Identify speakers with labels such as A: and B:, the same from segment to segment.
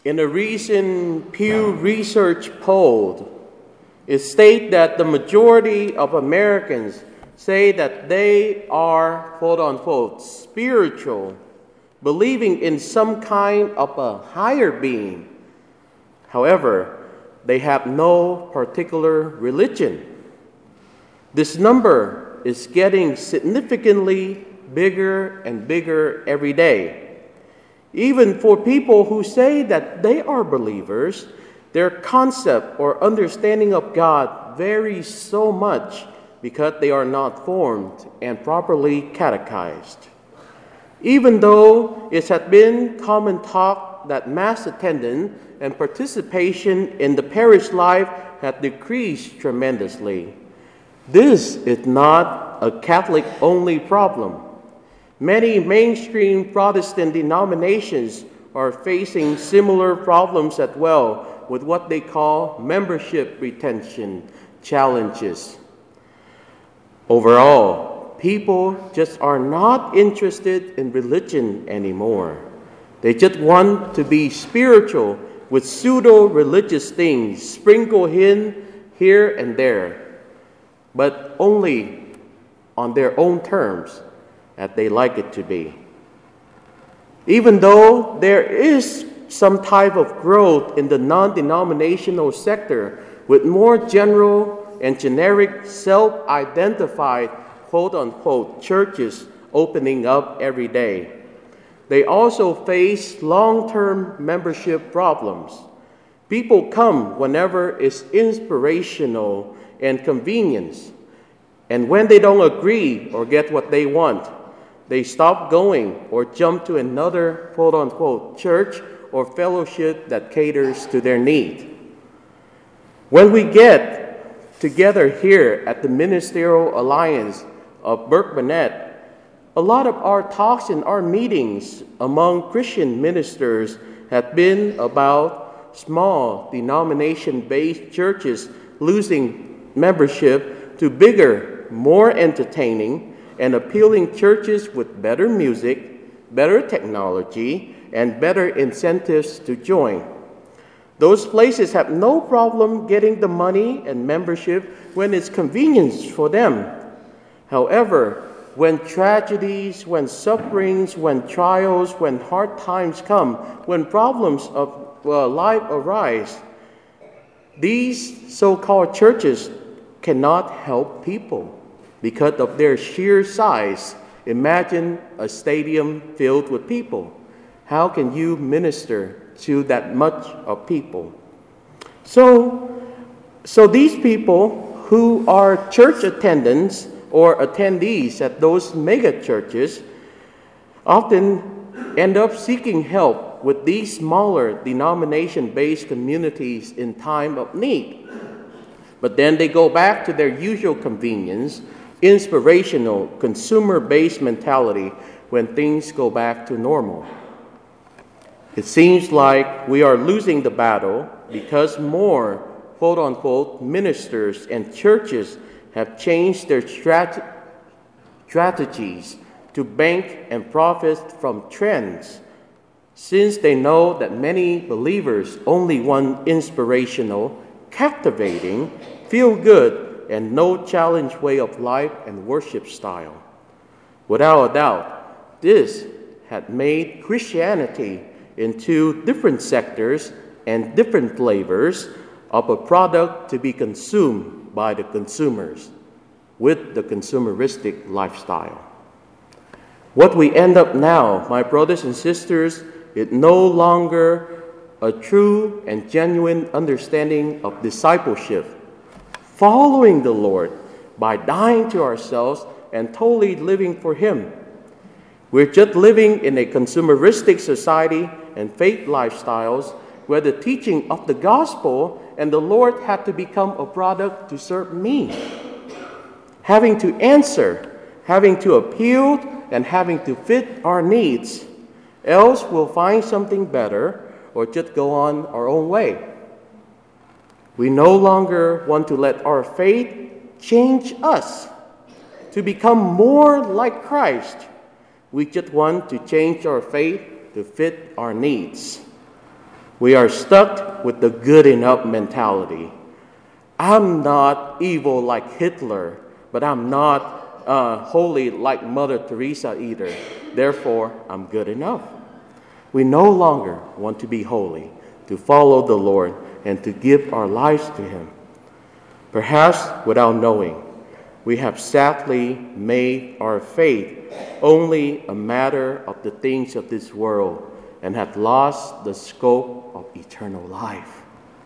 A: In a recent Pew Research poll, it states that the majority of Americans say that they are, quote unquote, spiritual, believing in some kind of a higher being. However, they have no particular religion. This number is getting significantly bigger and bigger every day. Even for people who say that they are believers, their concept or understanding of God varies so much because they are not formed and properly catechized. Even though it has been common talk that mass attendance and participation in the parish life have decreased tremendously, this is not a Catholic-only problem. Many mainstream Protestant denominations are facing similar problems as well with what they call membership retention challenges. Overall, people just are not interested in religion anymore. They just want to be spiritual with pseudo-religious things sprinkled in here and there, but only on their own terms as they like it to be. Even though there is some type of growth in the non-denominational sector with more general and generic self-identified quote-unquote churches opening up every day, they also face long-term membership problems. People come whenever it's inspirational and convenience, and when they don't agree or get what they want, they stop going or jump to another quote-unquote church or fellowship that caters to their need. When we get together here at the Ministerial Alliance of Burke-Burnett, a lot of our talks and our meetings among Christian ministers have been about small denomination-based churches losing membership to bigger, more entertaining, and appealing churches with better music, better technology, and better incentives to join. Those places have no problem getting the money and membership when it's convenient for them. However, when tragedies, when sufferings, when trials, when hard times come, when problems of life arise, these so-called churches cannot help people because of their sheer size. Imagine a stadium filled with people. How can you minister to that much of people? So these people who are church attendants or attendees at those mega churches often end up seeking help with these smaller denomination-based communities in time of need. But then they go back to their usual convenience, inspirational, consumer-based mentality when things go back to normal. It seems like we are losing the battle because more, quote-unquote, ministers and churches have changed their strategies to bank and profit from trends, since they know that many believers only want inspirational, captivating, feel-good, and no-challenge way of life and worship style. Without a doubt, this had made Christianity into different sectors and different flavors of a product to be consumed by the consumers with the consumeristic lifestyle. What we end up now, my brothers and sisters, is no longer a true and genuine understanding of discipleship, following the Lord by dying to ourselves and totally living for Him. We're just living in a consumeristic society and faith lifestyles where the teaching of the gospel and the Lord had to become a product to serve me, having to answer, having to appeal, and having to fit our needs. Else we'll find something better or just go on our own way. We no longer want to let our faith change us to become more like Christ. We just want to change our faith to fit our needs. We are stuck with the good enough mentality. I'm not evil like Hitler, but I'm not holy like Mother Teresa either. Therefore, I'm good enough. We no longer want to be holy, to follow the Lord, and to give our lives to Him. Perhaps without knowing, we have sadly made our faith only a matter of the things of this world and have lost the scope of eternal life.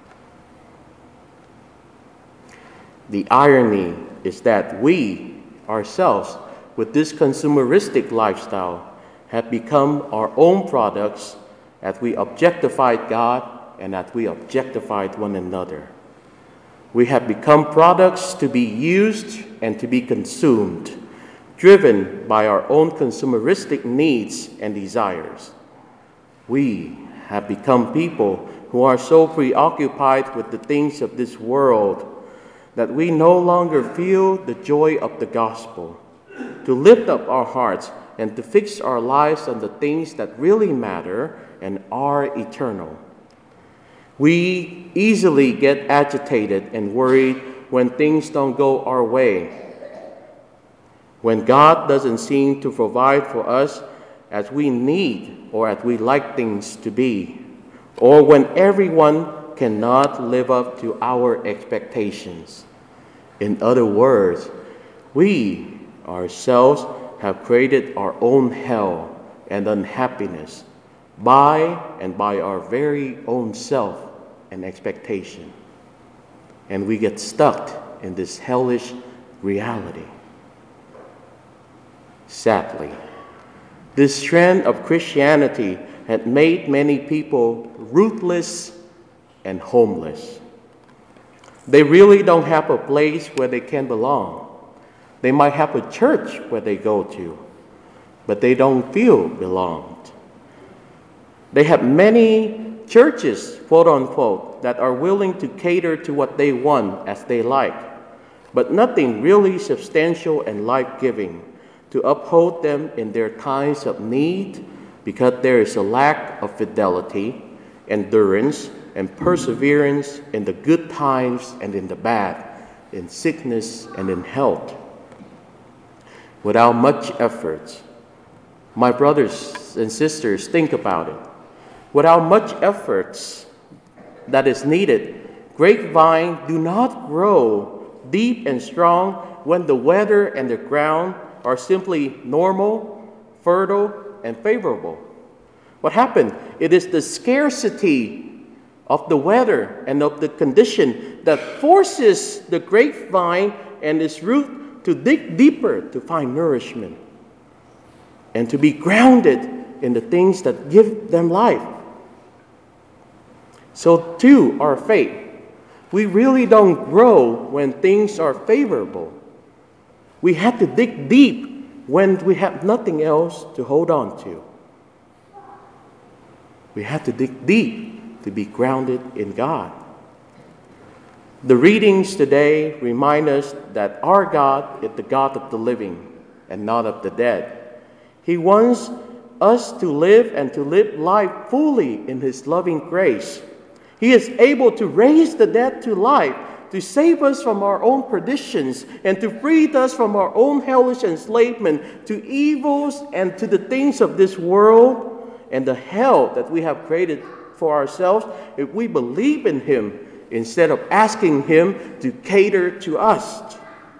A: The irony is that we ourselves, with this consumeristic lifestyle, have become our own products as we objectified God and as we objectified one another. We have become products to be used and to be consumed, driven by our own consumeristic needs and desires. We have become people who are so preoccupied with the things of this world that we no longer feel the joy of the gospel, to lift up our hearts and to fix our lives on the things that really matter and are eternal. We easily get agitated and worried when things don't go our way, when God doesn't seem to provide for us as we need or as we like things to be, or when everyone cannot live up to our expectations. In other words, we ourselves have created our own hell and unhappiness by our very own self and expectation. And we get stuck in this hellish reality. Sadly, this trend of Christianity had made many people ruthless and homeless. They really don't have a place where they can belong. They might have a church where they go to, but they don't feel belonged. They have many churches, quote unquote, that are willing to cater to what they want as they like, but nothing really substantial and life-giving to uphold them in their times of need, because there is a lack of fidelity, endurance, and perseverance in the good times and in the bad, in sickness and in health. Without much effort, my brothers and sisters, think about it. Without much effort that is needed, grapevines do not grow deep and strong when the weather and the ground are simply normal, fertile, and favorable. What happened? It is the scarcity of the weather and of the condition that forces the grapevine and its root to dig deeper to find nourishment and to be grounded in the things that give them life. So too, our faith. We really don't grow when things are favorable. We have to dig deep when we have nothing else to hold on to. We have to dig deep to be grounded in God. The readings today remind us that our God is the God of the living and not of the dead. He wants us to live and to live life fully in His loving grace. He is able to raise the dead to life, to save us from our own perditions, and to free us from our own hellish enslavement to evils and to the things of this world and the hell that we have created for ourselves if we believe in Him instead of asking Him to cater to us.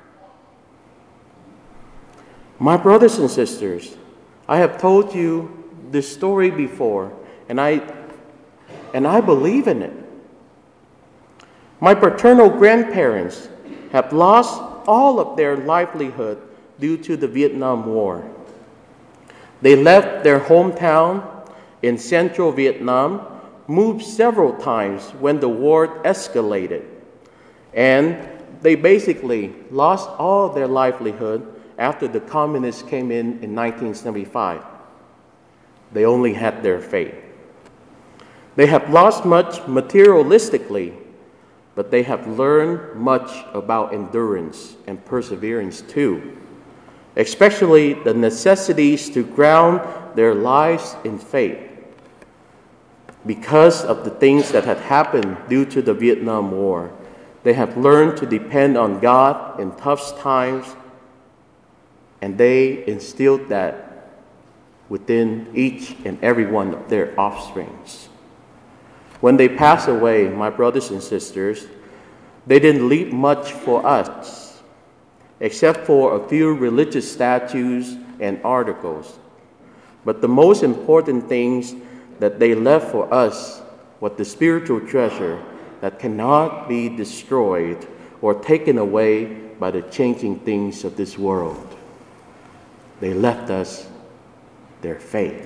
A: My brothers and sisters, I have told you this story before, and I believe in it. My paternal grandparents have lost all of their livelihood due to the Vietnam War. They left their hometown in central Vietnam, moved several times when the war escalated, and they basically lost all their livelihood after the communists came in 1975. They only had their faith. They have lost much materialistically, but they have learned much about endurance and perseverance too, especially the necessities to ground their lives in faith. Because of the things that had happened due to the Vietnam War, they have learned to depend on God in tough times, and they instilled that within each and every one of their offsprings. When they pass away, my brothers and sisters, they didn't leave much for us, except for a few religious statues and articles. But the most important things that they left for us was the spiritual treasure that cannot be destroyed or taken away by the changing things of this world. They left us their faith.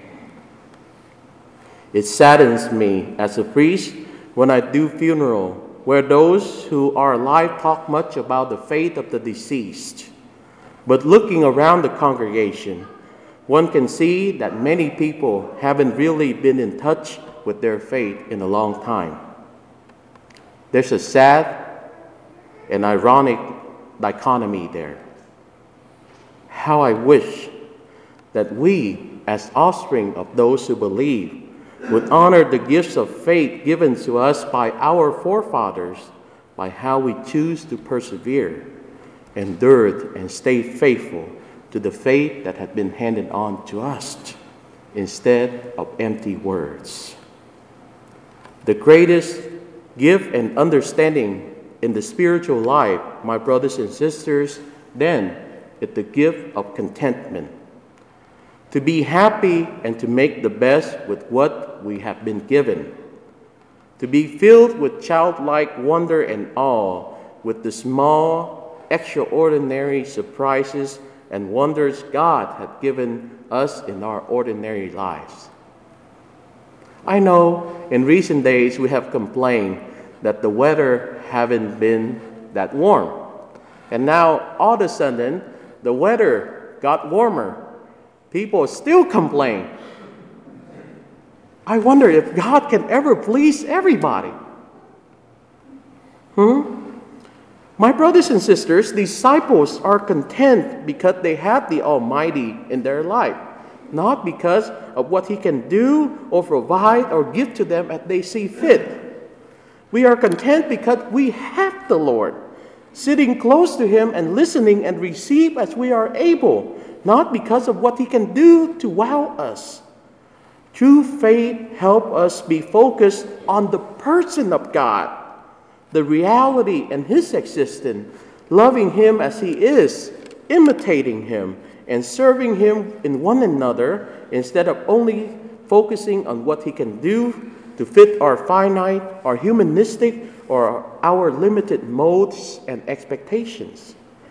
A: It saddens me as a priest when I do funeral where those who are alive talk much about the faith of the deceased. But looking around the congregation, one can see that many people haven't really been in touch with their faith in a long time. There's a sad and ironic dichotomy there. How I wish that we, as offspring of those who believe, would honor the gifts of faith given to us by our forefathers by how we choose to persevere, endure, and stay faithful to the faith that had been handed on to us instead of empty words. The greatest gift and understanding in the spiritual life, my brothers and sisters, then is the gift of contentment. To be happy and to make the best with what we have been given. To be filled with childlike wonder and awe with the small, extraordinary surprises and wonders God had given us in our ordinary lives. I know in recent days we have complained that the weather haven't been that warm. And now all of a sudden the weather got warmer. People still complain. I wonder if God can ever please everybody. My brothers and sisters, disciples are content because they have the Almighty in their life, not because of what He can do or provide or give to them as they see fit. We are content because we have the Lord, sitting close to Him and listening and receive as we are able, not because of what He can do to wow us. True faith helps us be focused on the person of God, the reality and His existence, loving Him as He is, imitating Him, and serving Him in one another instead of only focusing on what He can do to fit our finite, our humanistic, or our limited modes and expectations.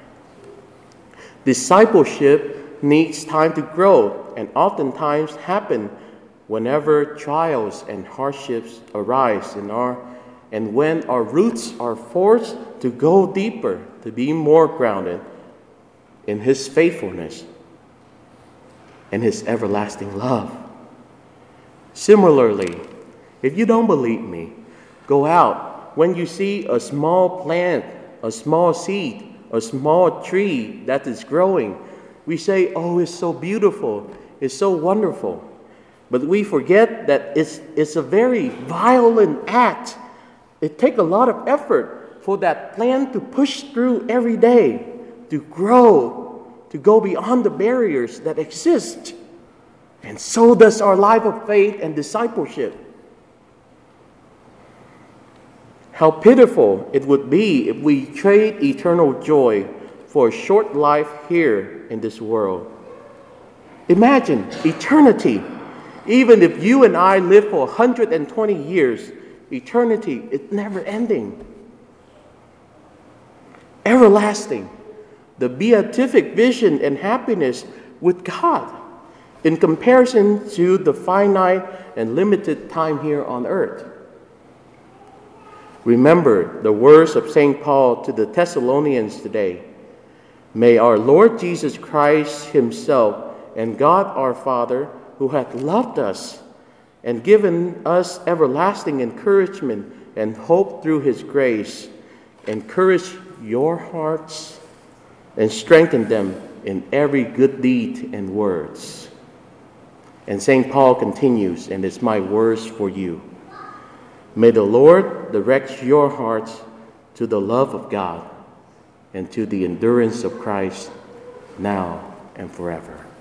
A: Discipleship needs time to grow and oftentimes happen whenever trials and hardships arise and when our roots are forced to go deeper, to be more grounded in His faithfulness and His everlasting love. Similarly, if you don't believe me, go out when you see a small plant, a small seed, a small tree that is growing. We say, oh, it's so beautiful, it's so wonderful. But we forget that it's a very violent act. It takes a lot of effort for that plant to push through every day, to grow, to go beyond the barriers that exist. And so does our life of faith and discipleship. How pitiful it would be if we trade eternal joy for a short life here in this world. Imagine eternity. Even if you and I live for 120 years, eternity is never ending. Everlasting. The beatific vision and happiness with God in comparison to the finite and limited time here on earth. Remember the words of St. Paul to the Thessalonians today. May our Lord Jesus Christ Himself and God our Father, who hath loved us and given us everlasting encouragement and hope through His grace, encourage your hearts and strengthen them in every good deed and words. And St. Paul continues, and it's my words for you. May the Lord direct your hearts to the love of God and to the endurance of Christ now and forever.